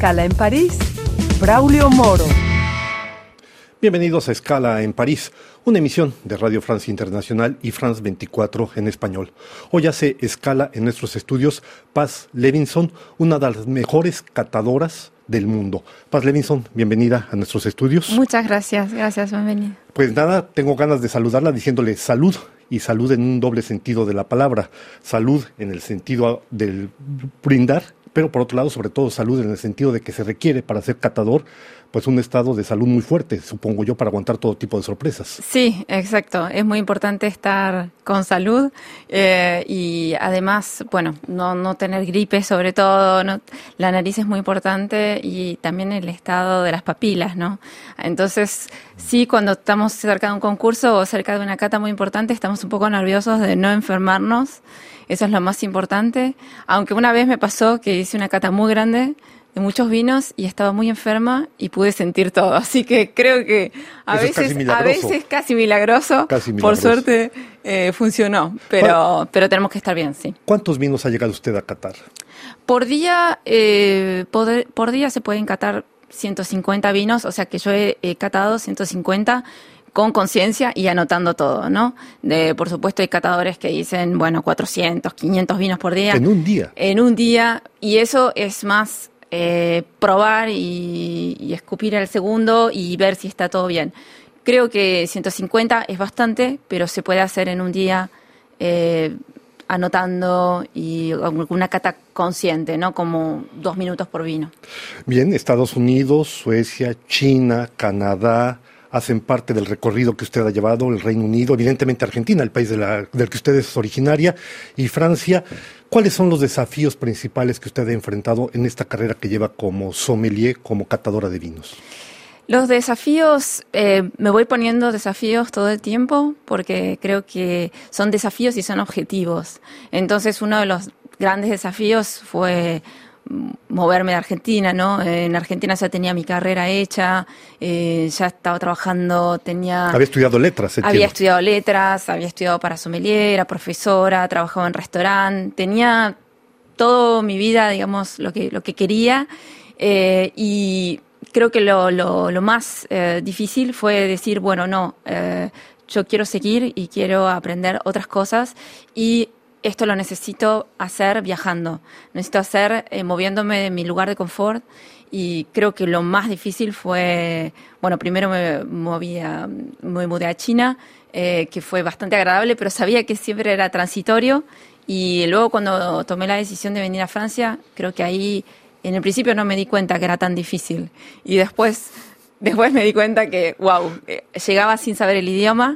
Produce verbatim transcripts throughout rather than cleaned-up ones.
Escala en París, Braulio Moro. Bienvenidos a Escala en París, una emisión de Radio Francia Internacional y France veinticuatro en español. Hoy hace escala en nuestros estudios Paz Levinson, una de las mejores catadoras del mundo. Paz Levinson, bienvenida a nuestros estudios. Muchas gracias, gracias, bienvenida. Pues nada, tengo ganas de saludarla diciéndole salud, y salud en un doble sentido de la palabra. Salud en el sentido del brindar, pero por otro lado, sobre todo, salud en el sentido de que se requiere para ser catador, pues un estado de salud muy fuerte, supongo yo, para aguantar todo tipo de sorpresas. Sí, exacto. Es muy importante estar con salud eh, y además, bueno, no, no tener gripe sobre todo. No, la nariz es muy importante y también el estado de las papilas, ¿no? Entonces, sí, cuando estamos cerca de un concurso o cerca de una cata muy importante, estamos un poco nerviosos de no enfermarnos. Eso es lo más importante. Aunque una vez me pasó que hice una cata muy grande de muchos vinos y estaba muy enferma y pude sentir todo. Así que creo que a Eso veces es casi a veces casi milagroso. Casi Por milagroso. suerte eh, funcionó, pero pero tenemos que estar bien, sí. ¿Cuántos vinos ha llegado usted a catar? Por día eh, por, por día se pueden catar ciento cincuenta vinos, o sea que yo he, he catado ciento cincuenta con conciencia y anotando todo, ¿no? De, por supuesto hay catadores que dicen, bueno, cuatrocientos, quinientos vinos por día. ¿En un día? En un día, y eso es más eh, probar y, y escupir al segundo y ver si está todo bien. Creo que ciento cincuenta es bastante, pero se puede hacer en un día eh, anotando y una cata consciente, ¿no? Como dos minutos por vino. Bien, Estados Unidos, Suecia, China, Canadá hacen parte del recorrido que usted ha llevado, el Reino Unido, evidentemente Argentina, el país de la, del que usted es originaria, y Francia. ¿Cuáles son los desafíos principales que usted ha enfrentado en esta carrera que lleva como sommelier, como catadora de vinos? Los desafíos, eh, me voy poniendo desafíos todo el tiempo porque creo que son desafíos y son objetivos. Entonces uno de los grandes desafíos fue moverme de Argentina, ¿no? En Argentina ya tenía mi carrera hecha, eh, ya estaba trabajando, tenía... Había estudiado letras, entiendo. Había estudiado letras, había estudiado para sommelier, era profesora, trabajaba en restaurante, tenía toda mi vida, digamos, lo que, lo que quería, eh, y creo que lo, lo, lo más eh, difícil fue decir, bueno, no, eh, yo quiero seguir y quiero aprender otras cosas, y esto lo necesito hacer viajando, necesito hacer eh, moviéndome de mi lugar de confort, y creo que lo más difícil fue, bueno, primero me, moví a, me mudé a China, eh, que fue bastante agradable, pero sabía que siempre era transitorio, y luego cuando tomé la decisión de venir a Francia, creo que ahí en el principio no me di cuenta que era tan difícil, y después, después me di cuenta que, wow, eh, llegaba sin saber el idioma.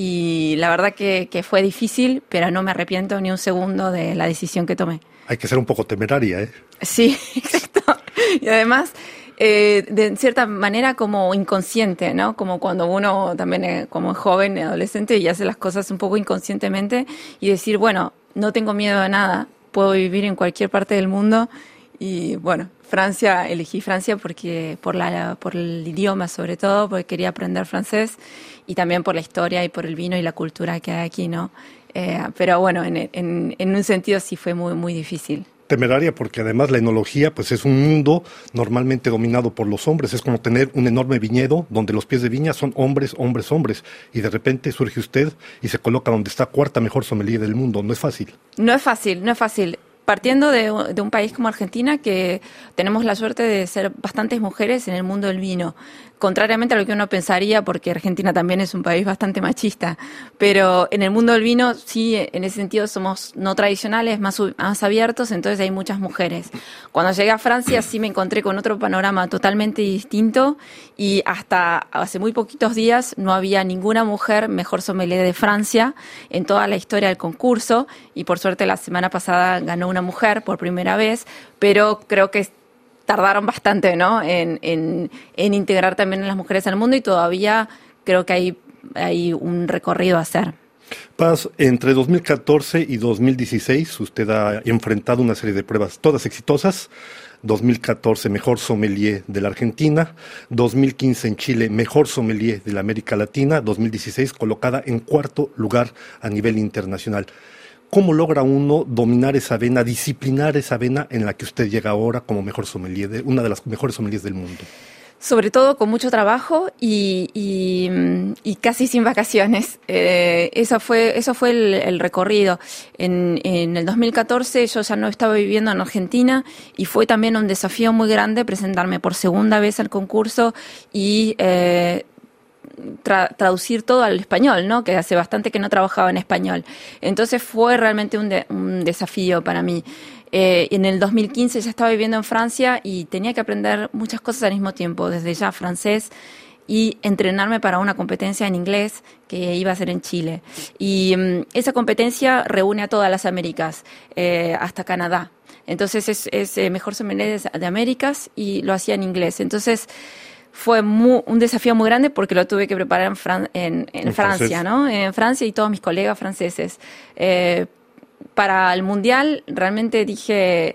Y la verdad que, que fue difícil, pero no me arrepiento ni un segundo de la decisión que tomé. Hay que ser un poco temeraria, ¿eh? Sí, exacto. Y además, eh, de cierta manera como inconsciente, ¿no? Como cuando uno también es como joven, adolescente, y hace las cosas un poco inconscientemente y decir, bueno, no tengo miedo a nada, puedo vivir en cualquier parte del mundo. Y bueno, Francia, elegí Francia porque por la por el idioma sobre todo, porque quería aprender francés, y también por la historia y por el vino y la cultura que hay aquí, ¿no? Eh, pero bueno, en, en, en un sentido sí fue muy, muy difícil. Temeraria porque además la enología pues es un mundo normalmente dominado por los hombres, es como tener un enorme viñedo donde los pies de viña son hombres, hombres, hombres, y de repente surge usted y se coloca donde está cuarta mejor sommelier del mundo. No es fácil. No es fácil, no es fácil. Partiendo de, de un país como Argentina, que tenemos la suerte de ser bastantes mujeres en el mundo del vino, contrariamente a lo que uno pensaría, porque Argentina también es un país bastante machista, pero en el mundo del vino sí, en ese sentido somos no tradicionales, más, más abiertos, entonces hay muchas mujeres. Cuando llegué a Francia sí me encontré con otro panorama totalmente distinto, y hasta hace muy poquitos días no había ninguna mujer mejor sommelier de Francia en toda la historia del concurso, y por suerte la semana pasada ganó una mujer por primera vez, pero creo que tardaron bastante, ¿no? En, en, en integrar también a las mujeres al mundo, y todavía creo que hay, hay un recorrido a hacer. Paz, entre dos mil catorce y dos mil dieciséis usted ha enfrentado una serie de pruebas, todas exitosas. dos mil catorce, mejor sommelier de la Argentina. dos mil quince en Chile, mejor sommelier de la América Latina. dos mil dieciséis, colocada en cuarto lugar a nivel internacional. ¿Cómo logra uno dominar esa vena, disciplinar esa vena en la que usted llega ahora como mejor sommelier, de, una de las mejores sommeliers del mundo? Sobre todo con mucho trabajo y, y, y casi sin vacaciones. Eh, eso fue, eso fue el, el recorrido. En, en el dos mil catorce yo ya no estaba viviendo en Argentina y fue también un desafío muy grande presentarme por segunda vez al concurso y eh, tra- traducir todo al español, ¿no? Que hace bastante que no trabajaba en español. Entonces fue realmente un, de, un desafío para mí. Eh, en el dos mil quince ya estaba viviendo en Francia y tenía que aprender muchas cosas al mismo tiempo, desde ya francés y entrenarme para una competencia en inglés que iba a ser en Chile. Y um, esa competencia reúne a todas las Américas, eh, hasta Canadá. Entonces es, es eh, mejor sommelier de Américas y lo hacía en inglés. Entonces fue muy, un desafío muy grande porque lo tuve que preparar en, Fran- en, en, en Francia, ¿no? En Francia y todos mis colegas franceses. Eh, Para el Mundial realmente dije,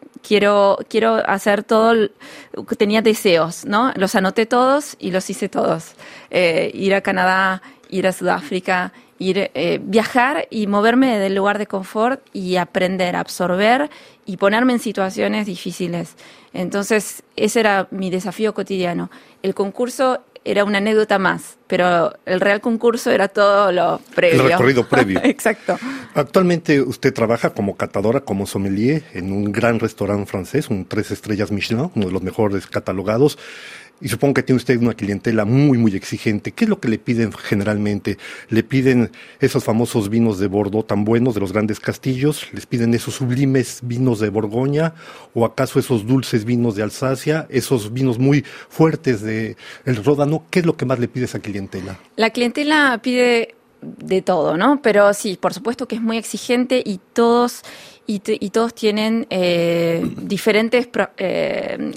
quiero quiero hacer todo, tenía deseos, ¿no? Los anoté todos y los hice todos. Eh, ir a Canadá, ir a Sudáfrica, ir eh, viajar y moverme del lugar de confort y aprender, absorber y ponerme en situaciones difíciles. Entonces, ese era mi desafío cotidiano. El concurso era una anécdota más, pero el real concurso era todo lo previo. El recorrido previo. Exacto. Actualmente usted trabaja como catadora, como sommelier en un gran restaurante francés, un tres estrellas Michelin, uno de los mejores catalogados. Y supongo que tiene usted una clientela muy, muy exigente. ¿Qué es lo que le piden generalmente? ¿Le piden esos famosos vinos de Bordeaux tan buenos de los grandes castillos? ¿Les piden esos sublimes vinos de Borgoña? ¿O acaso esos dulces vinos de Alsacia? ¿Esos vinos muy fuertes de el Ródano? ¿Qué es lo que más le pide esa clientela? La clientela pide de todo, ¿no? Pero sí, por supuesto que es muy exigente y todos, y, t- y todos tienen eh, diferentes... Pro, eh,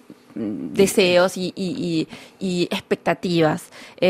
deseos y, y, y, y expectativas.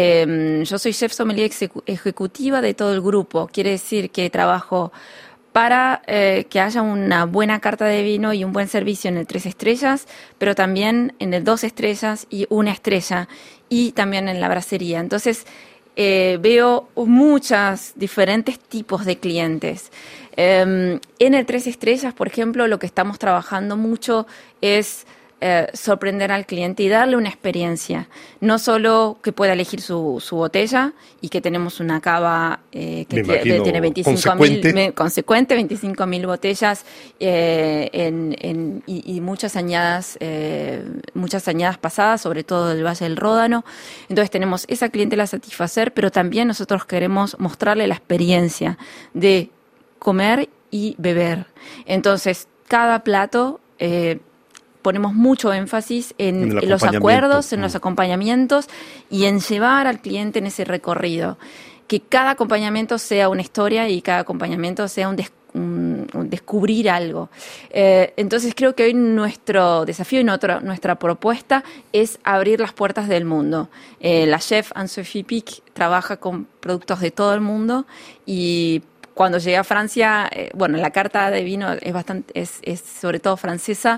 Eh, yo soy chef sommelier execu- ejecutiva de todo el grupo. Quiere decir que trabajo para eh, que haya una buena carta de vino y un buen servicio en el tres estrellas, pero también en el dos estrellas y una estrella, y también en la bracería. Entonces, eh, veo muchos diferentes tipos de clientes. Eh, en el tres estrellas, por ejemplo, lo que estamos trabajando mucho es Eh, sorprender al cliente y darle una experiencia, no solo que pueda elegir su, su botella y que tenemos una cava eh, que tiene, tiene veinticinco mil, me, consecuente, veinticinco mil botellas eh, en, en, y, y muchas añadas, eh, muchas añadas pasadas, sobre todo del Valle del Ródano. Entonces tenemos esa clientela a satisfacer, pero también nosotros queremos mostrarle la experiencia de comer y beber. Entonces cada plato eh, ponemos mucho énfasis en, en los acuerdos, en los acompañamientos y en llevar al cliente en ese recorrido. Que cada acompañamiento sea una historia y cada acompañamiento sea un, des, un, un descubrir algo. Eh, entonces creo que hoy nuestro desafío y nuestra, nuestra propuesta es abrir las puertas del mundo. Eh, la chef Anne-Sophie Pic trabaja con productos de todo el mundo y cuando llegué a Francia, eh, bueno, la carta de vino es bastante, es, es sobre todo francesa.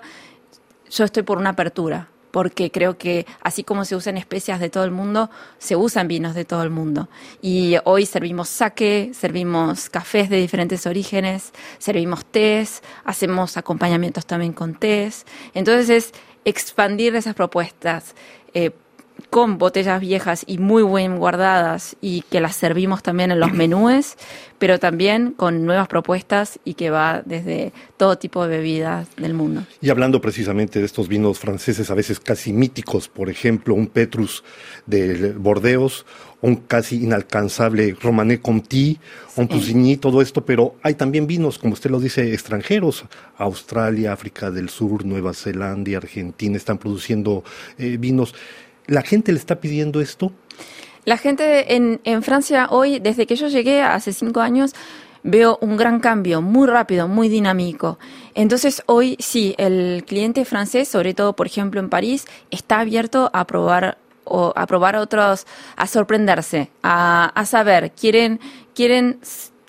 Yo estoy por una apertura, porque creo que así como se usan especias de todo el mundo, se usan vinos de todo el mundo. Y hoy servimos sake, servimos cafés de diferentes orígenes, servimos tés, hacemos acompañamientos también con tés. Entonces es expandir esas propuestas eh, con botellas viejas y muy bien guardadas y que las servimos también en los menúes, pero también con nuevas propuestas y que va desde todo tipo de bebidas del mundo. Y hablando precisamente de estos vinos franceses, a veces casi míticos, por ejemplo, un Petrus de Bordeaux, un casi inalcanzable Romanée Conti, un sí. Pusigny, todo esto, pero hay también vinos, como usted lo dice, extranjeros. Australia, África del Sur, Nueva Zelanda y Argentina están produciendo eh, vinos. ¿La gente le está pidiendo esto? La gente en, en Francia hoy, desde que yo llegué hace cinco años, veo un gran cambio, muy rápido, muy dinámico. Entonces hoy sí, el cliente francés, sobre todo por ejemplo en París, está abierto a probar o a probar otros, a sorprenderse, a, a saber, quieren, quieren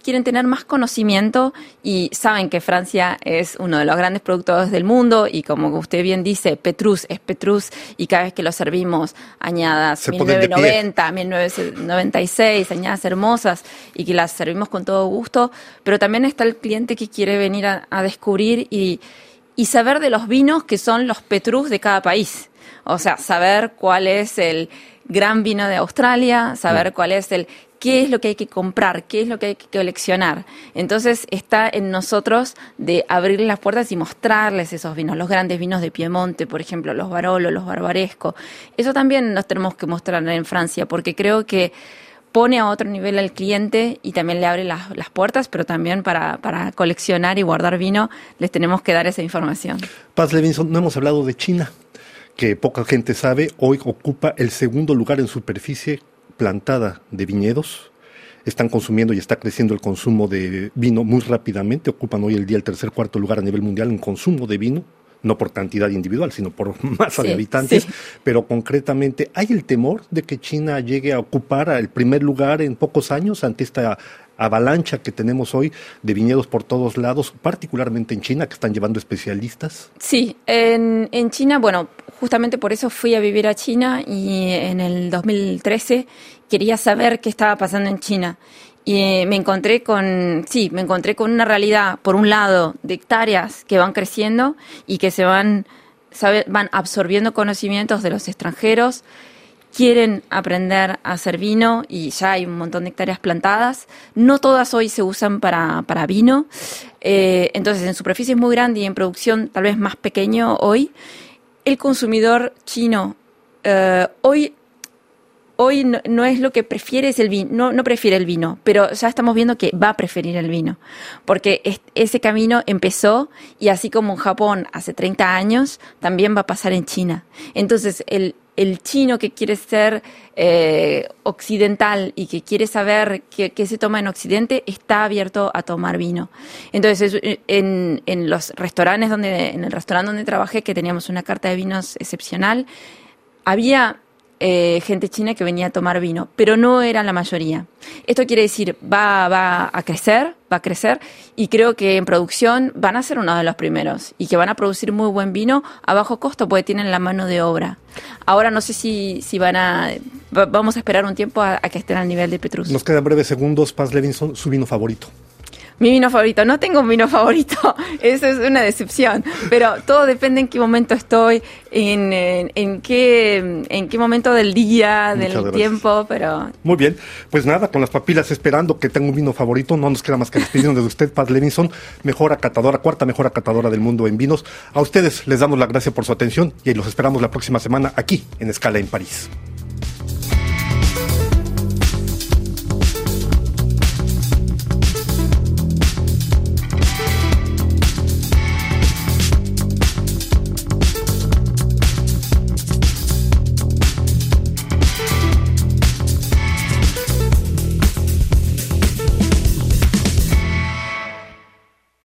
quieren tener más conocimiento y saben que Francia es uno de los grandes productores del mundo y como usted bien dice, Petrus es Petrus y cada vez que lo servimos añadas mil novecientos noventa, mil novecientos noventa y seis, añadas hermosas y que las servimos con todo gusto, pero también está el cliente que quiere venir a, a descubrir y, y saber de los vinos que son los Petrus de cada país. O sea, saber cuál es el gran vino de Australia, saber cuál es el... qué es lo que hay que comprar, qué es lo que hay que coleccionar. Entonces está en nosotros de abrirles las puertas y mostrarles esos vinos, los grandes vinos de Piemonte, por ejemplo, los Barolo, los Barbaresco. Eso también nos tenemos que mostrar en Francia, porque creo que pone a otro nivel al cliente y también le abre las, las puertas, pero también para, para coleccionar y guardar vino les tenemos que dar esa información. Paz Levinson, no hemos hablado de China, que poca gente sabe, hoy ocupa el segundo lugar en superficie plantada de viñedos. Están consumiendo y está creciendo el consumo de vino muy rápidamente. Ocupan hoy el día el tercer, cuarto lugar a nivel mundial en consumo de vino, no por cantidad individual, sino por masa sí, de habitantes. Sí. Pero concretamente, ¿hay el temor de que China llegue a ocupar el primer lugar en pocos años ante esta avalancha que tenemos hoy de viñedos por todos lados, particularmente en China, que están llevando especialistas? Sí, en, en China, bueno, justamente por eso fui a vivir a China y en el dos mil trece quería saber qué estaba pasando en China. Y me encontré con, sí, me encontré con una realidad, por un lado, de hectáreas que van creciendo y que se van, sabe, van absorbiendo conocimientos de los extranjeros, quieren aprender a hacer vino y ya hay un montón de hectáreas plantadas. No todas hoy se usan para, para vino, eh, entonces en superficie es muy grande y en producción tal vez más pequeño hoy. El consumidor chino eh, hoy, hoy no, no es lo que prefiere, es el vino, no, no prefiere el vino, pero ya estamos viendo que va a preferir el vino, porque es, ese camino empezó y así como en Japón hace treinta años, también va a pasar en China. Entonces el el chino que quiere ser eh, occidental y que quiere saber qué, qué se toma en Occidente está abierto a tomar vino. Entonces, en, en los restaurantes donde, en el restaurante donde trabajé, que teníamos una carta de vinos excepcional, había eh, gente china que venía a tomar vino, pero no era la mayoría. Esto quiere decir, va, va a crecer, va a crecer, y creo que en producción van a ser uno de los primeros, y que van a producir muy buen vino a bajo costo, porque tienen la mano de obra. Ahora no sé si, si van a... Vamos a esperar un tiempo a, a que estén al nivel de Petrus. Nos quedan breves segundos. Paz Levinson, su vino favorito. Mi vino favorito, no tengo un vino favorito, eso es una decepción, pero todo depende en qué momento estoy, en, en, en, qué, en qué momento del día, del Muchas tiempo, gracias. Pero... Muy bien, pues nada, con las papilas esperando que tenga un vino favorito, no nos queda más que despedirnos de usted, Paz Levinson, mejor acatadora, cuarta mejor acatadora del mundo en vinos. A ustedes les damos las gracias por su atención y los esperamos la próxima semana aquí en Escala en París.